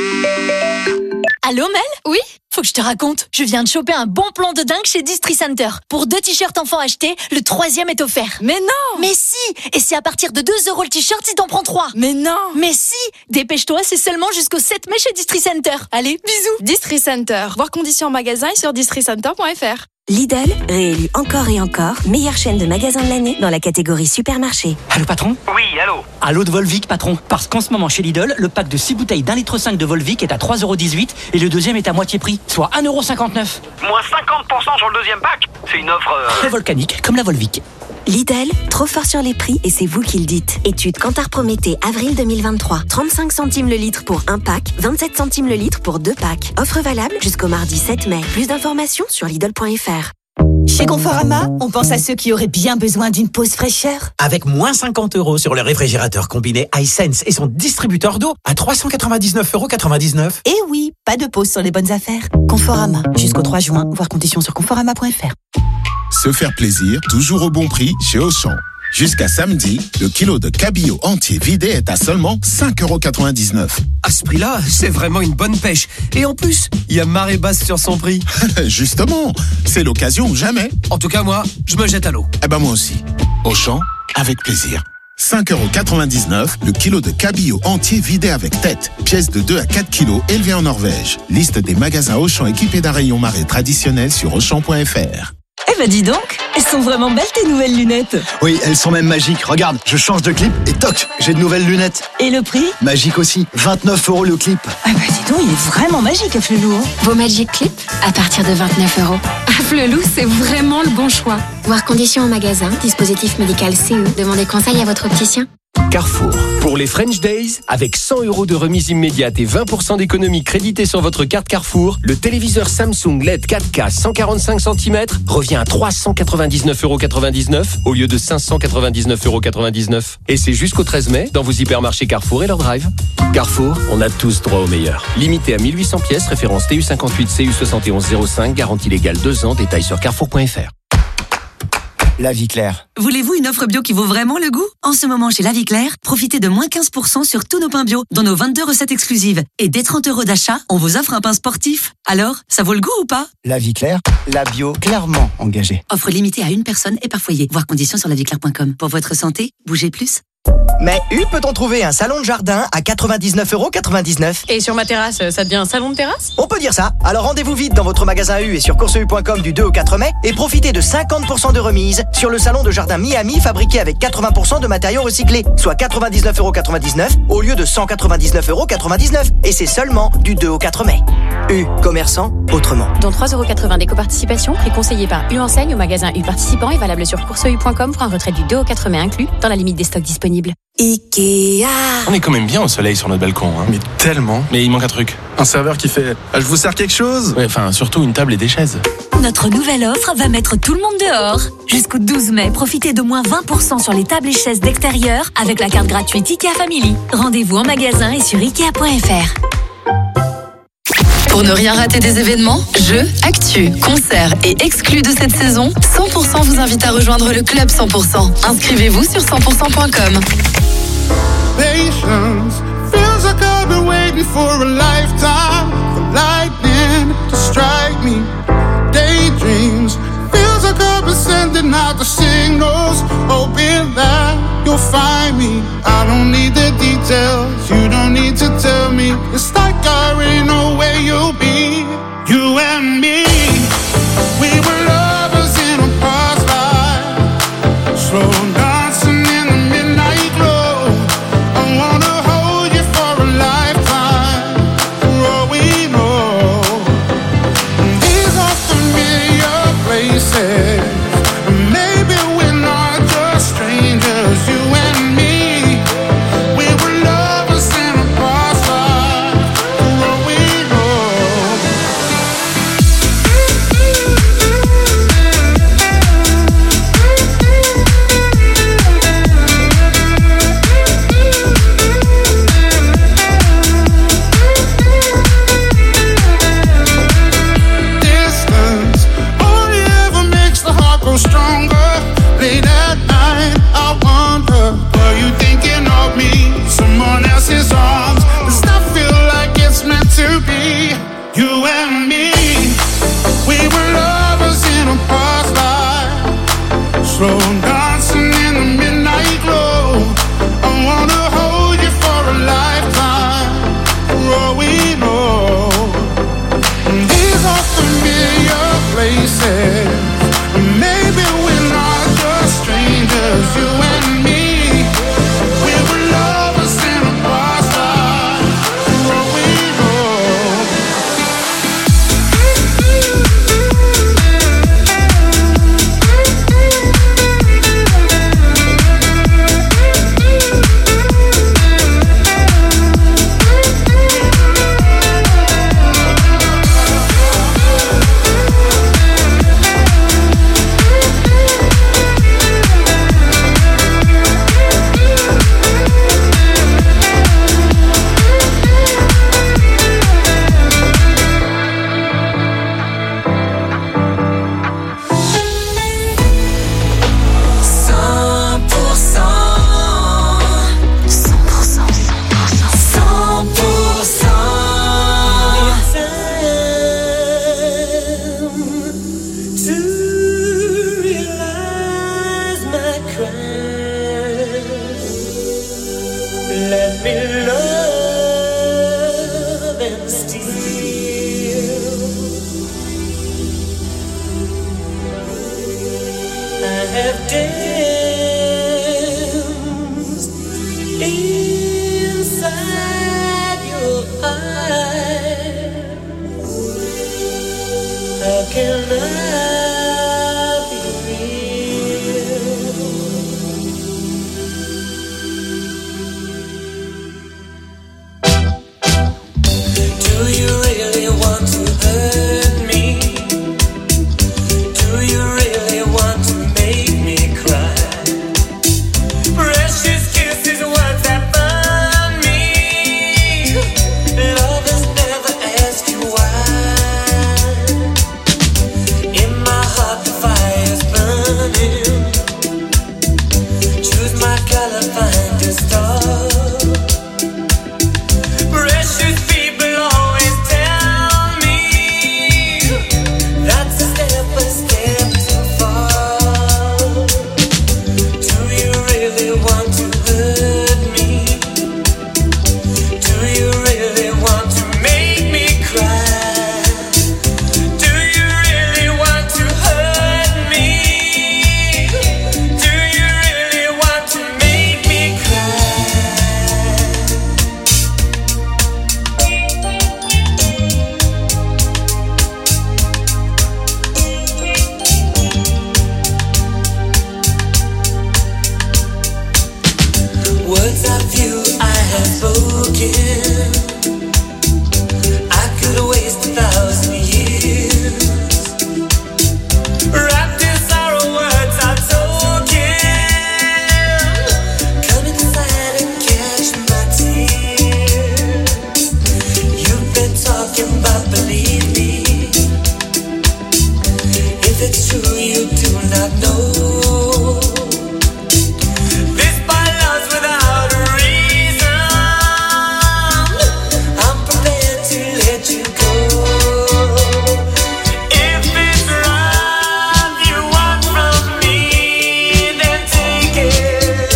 Allô Mel? Oui? Faut que je te raconte. Je viens de choper un bon plan de dingue chez Distri Center. Pour deux t-shirts enfants achetés, le troisième est offert. Mais non! Mais si! Et c'est à partir de deux euros le t-shirt si t'en prends trois. Mais non! Mais si! Dépêche-toi, c'est seulement jusqu'au sept mai chez Distri Center. Allez, bisous! Distri Center. Voir conditions en magasin et sur distri center point f r. Lidl, réélu encore et encore, meilleure chaîne de magasins de l'année dans la catégorie supermarché. Allô patron? Oui, allô? Allô de Volvic patron? Parce qu'en ce moment chez Lidl, le pack de six bouteilles d'un litre cinq de Volvic est à trois euros dix-huit et le deuxième est à moitié prix, soit un euro cinquante-neuf. Moins cinquante pour cent sur le deuxième pack? C'est une offre... Euh... Très volcanique, comme la Volvic. Lidl, trop fort sur les prix et c'est vous qui le dites. Étude Kantar Prométhée, avril deux mille vingt-trois. trente-cinq centimes le litre pour un pack, vingt-sept centimes le litre pour deux packs. Offre valable jusqu'au mardi sept mai. Plus d'informations sur Lidl point f r. Chez Conforama, on pense à ceux qui auraient bien besoin d'une pause fraîcheur. Avec moins cinquante euros sur le réfrigérateur combiné iSense et son distributeur d'eau à trois cent quatre-vingt-dix-neuf euros quatre-vingt-dix-neuf. Et oui, pas de pause sur les bonnes affaires. Conforama, jusqu'au trois juin, voir conditions sur conforama point f r. Se faire plaisir, toujours au bon prix chez Auchan. Jusqu'à samedi, le kilo de cabillaud entier vidé est à seulement cinq euros quatre-vingt-dix-neuf. À ce prix-là, c'est vraiment une bonne pêche. Et en plus, il y a marée basse sur son prix. Justement, c'est l'occasion ou jamais. En tout cas, moi, je me jette à l'eau. Eh ben moi aussi. Auchan, avec plaisir. cinq euros quatre-vingt-dix-neuf, le kilo de cabillaud entier vidé avec tête. Pièce de deux à quatre kilos élevée en Norvège. Liste des magasins Auchan équipés d'un rayon marée traditionnel sur auchan point f r. Eh ben dis donc, elles sont vraiment belles tes nouvelles lunettes. Oui, elles sont même magiques. Regarde, je change de clip et toc, j'ai de nouvelles lunettes. Et le prix? Magique aussi, vingt-neuf euros le clip. Ah bah dis donc, il est vraiment magique, Afflelou. Vos Magic Clip à partir de vingt-neuf euros. Afflelou, c'est vraiment le bon choix. Voir conditions en magasin, dispositif médical C E. Demandez conseil à votre opticien. Carrefour. Pour les French Days, avec cent euros de remise immédiate et vingt pour cent d'économie créditée sur votre carte Carrefour, le téléviseur Samsung L E D quatre K cent quarante-cinq centimètres revient à trois cent quatre-vingt-dix-neuf euros quatre-vingt-dix-neuf au lieu de cinq cent quatre-vingt-dix-neuf euros quatre-vingt-dix-neuf. Et c'est jusqu'au treize mai dans vos hypermarchés Carrefour et leur drive. Carrefour, on a tous droit au meilleur. Limité à mille huit cents pièces, référence T U cinquante-huit C U soixante et onze zéro cinq, garantie légale deux ans, détails sur carrefour point f r. La Vie Claire. Voulez-vous une offre bio qui vaut vraiment le goût? En ce moment, chez La Vie Claire, profitez de moins quinze pour cent sur tous nos pains bio, dans nos vingt-deux recettes exclusives. Et dès trente euros d'achat, on vous offre un pain sportif. Alors, ça vaut le goût ou pas? La Vie Claire, la bio clairement engagée. Offre limitée à une personne et par foyer. Voir conditions sur la vie claire point com. Pour votre santé, bougez plus. Mais U peut-on trouver un salon de jardin à quatre-vingt-dix-neuf euros quatre-vingt-dix-neuf? Et sur ma terrasse, ça devient un salon de terrasse? On peut dire ça. Alors rendez-vous vite dans votre magasin U et sur course u point com du deux au quatre mai et profitez de cinquante pour cent de remise sur le salon de jardin Miami fabriqué avec quatre-vingts pour cent de matériaux recyclés, soit quatre-vingt-dix-neuf euros quatre-vingt-dix-neuf au lieu de cent quatre-vingt-dix-neuf euros quatre-vingt-dix-neuf. Et c'est seulement du deux au quatre mai. U, commerçant autrement. Dont trois euros quatre-vingts d'éco-participation, prix conseillé par U Enseigne au magasin U participant et valable sur course u point com pour un retrait du deux au quatre mai inclus dans la limite des stocks disponibles. Ikea. On est quand même bien au soleil sur notre balcon. Hein. Mais tellement. Mais il manque un truc. Un serveur qui fait ah, « Je vous sers quelque chose ?» Ouais, enfin, surtout une table et des chaises. Notre nouvelle offre va mettre tout le monde dehors. Jusqu'au douze mai, profitez de moins vingt pour cent sur les tables et chaises d'extérieur avec la carte gratuite IKEA Family. Rendez-vous en magasin et sur ikea point f r. Pour ne rien rater des événements, jeux, actus, concerts et exclus de cette saison, cent pour cent vous invite à rejoindre le Club cent pour cent. Inscrivez-vous sur cent pour cent point com. Patience feels like I've been waiting for a lifetime for lightning to strike me. Daydreams feels like I've been sending out the signals, hoping that you'll find me. I don't need the details, you don't need to tell me. It's like I already know where you'll be. You and me, we were lovers in a past life, slow dancing in the midnight glow. I wanna hold you for a lifetime, for all we know. These are familiar places, maybe we're not just strangers. You and me, we were lovers in a past life, for all we know. Distance only ever makes the heart grow stronger. Late at night, I wonder, are you thinking of me? Someone else's arms. Does that feel like it's meant to be? You and me, we were lovers in a past life, slow dancing in the midnight glow. I wanna hold you for a lifetime, for all we know. These are familiar places, maybe we're not just strangers. You and me, we were lovers in a past life, for all we know. cent pour cent, cent pour cent, cent pour cent. To realize my crime, let me love and steal. I have danced inside your eyes. How can I be real? Do you really want to hurt me? Do you really want to make me cry? Precious kisses, words that burn. Words of you I have spoken. I could waste a thousand years. Wrapped in sorrow, words I've spoken. Come inside and catch my tears. You've been talking, but believe me, if it's true, you do not know. This my love's without a reason. I'm prepared to let you go. If it's love you want from me, then take it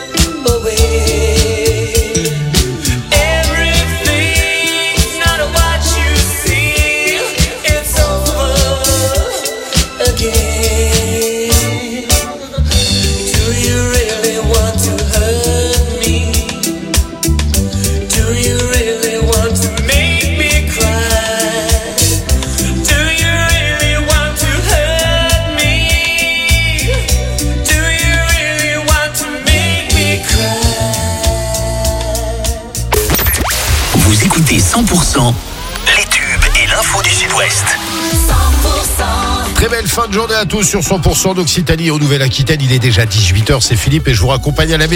away. Everything's not what you see. It's over again. Do you really want to hurt me? Do you really want to make me cry? Do you really want to hurt me? Do you really want to make me cry? Vous écoutez cent pour cent les tubes et l'info du Sud-Ouest. Très belle fin de journée à tous sur cent pour cent d'Occitanie en Nouvelle-Aquitaine. Il est déjà dix-huit heures, c'est Philippe et je vous raccompagne à la maison.